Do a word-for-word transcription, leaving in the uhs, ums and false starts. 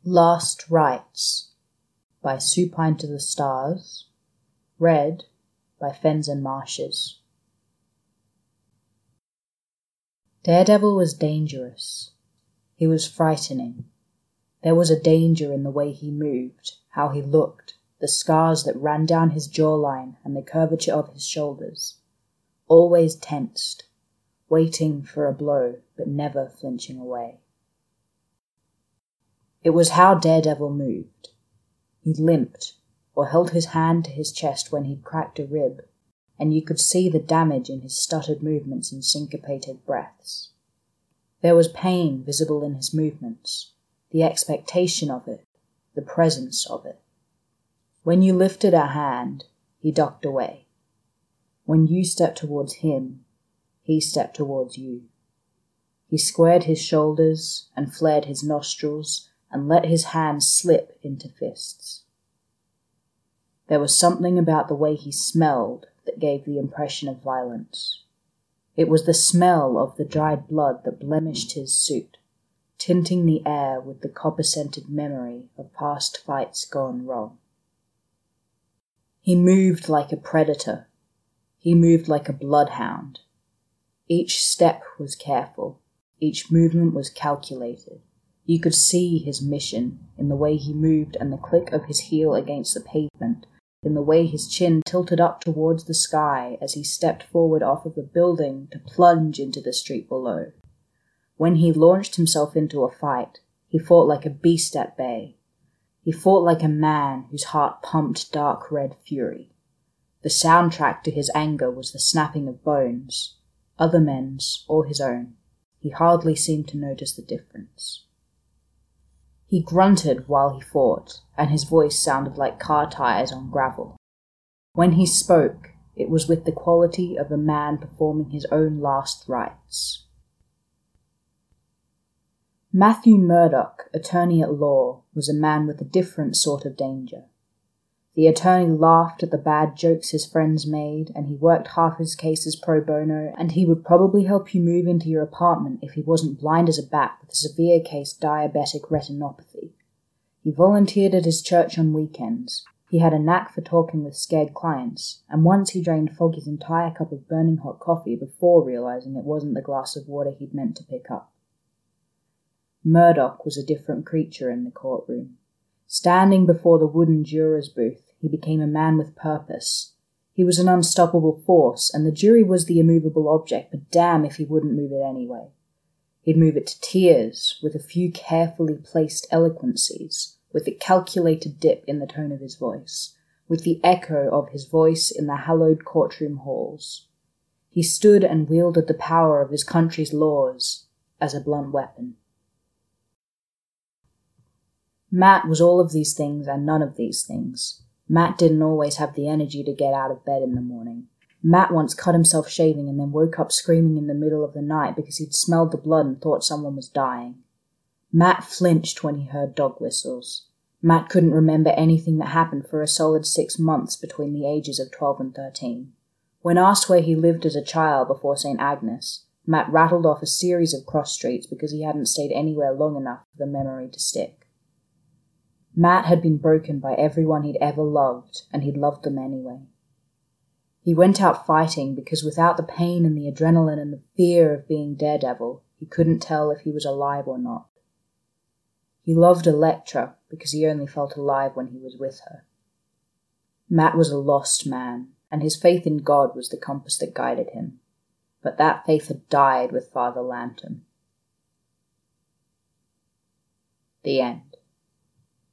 Last Rites by Supine to the Stars, read by Fens and Marshes. Daredevil was dangerous. He was frightening. There was a danger in the way he moved, how he looked, the scars that ran down his jawline and the curvature of his shoulders. Always tensed, waiting for a blow but never flinching away. It was how Daredevil moved. He limped, or held his hand to his chest when he'd cracked a rib, and you could see the damage in his stuttered movements and syncopated breaths. There was pain visible in his movements, the expectation of it, the presence of it. When you lifted a hand, he ducked away. When you stepped towards him, he stepped towards you. He squared his shoulders and flared his nostrils and let his hands slip into fists. There was something about the way he smelled that gave the impression of violence. It was the smell of the dried blood that blemished his suit, tinting the air with the copper-scented memory of past fights gone wrong. He moved like a predator. He moved like a bloodhound. Each step was careful. Each movement was calculated. You could see his mission in the way he moved and the click of his heel against the pavement, in the way his chin tilted up towards the sky as he stepped forward off of a building to plunge into the street below. When he launched himself into a fight, he fought like a beast at bay. He fought like a man whose heart pumped dark red fury. The soundtrack to his anger was the snapping of bones, other men's or his own. He hardly seemed to notice the difference. He grunted while he fought, and his voice sounded like car tires on gravel. When he spoke, it was with the quality of a man performing his own last rites. Matthew Murdoch, attorney at law, was a man with a different sort of danger. The attorney laughed at the bad jokes his friends made, and he worked half his cases pro bono, and he would probably help you move into your apartment if he wasn't blind as a bat with a severe case diabetic retinopathy. He volunteered at his church on weekends. He had a knack for talking with scared clients, and once he drained Foggy's entire cup of burning hot coffee before realizing it wasn't the glass of water he'd meant to pick up. Murdoch was a different creature in the courtroom. Standing before the wooden juror's booth, he became a man with purpose. He was an unstoppable force, and the jury was the immovable object, but damn if he wouldn't move it anyway. He'd move it to tears, with a few carefully placed eloquencies, with a calculated dip in the tone of his voice, with the echo of his voice in the hallowed courtroom halls. He stood and wielded the power of his country's laws as a blunt weapon. Matt was all of these things and none of these things. Matt didn't always have the energy to get out of bed in the morning. Matt once cut himself shaving and then woke up screaming in the middle of the night because he'd smelled the blood and thought someone was dying. Matt flinched when he heard dog whistles. Matt couldn't remember anything that happened for a solid six months between the ages of twelve and thirteen. When asked where he lived as a child before Saint Agnes, Matt rattled off a series of cross streets because he hadn't stayed anywhere long enough for the memory to stick. Matt had been broken by everyone he'd ever loved, and he'd loved them anyway. He went out fighting because without the pain and the adrenaline and the fear of being Daredevil, he couldn't tell if he was alive or not. He loved Elektra because he only felt alive when he was with her. Matt was a lost man, and his faith in God was the compass that guided him. But that faith had died with Father Lantern. The end.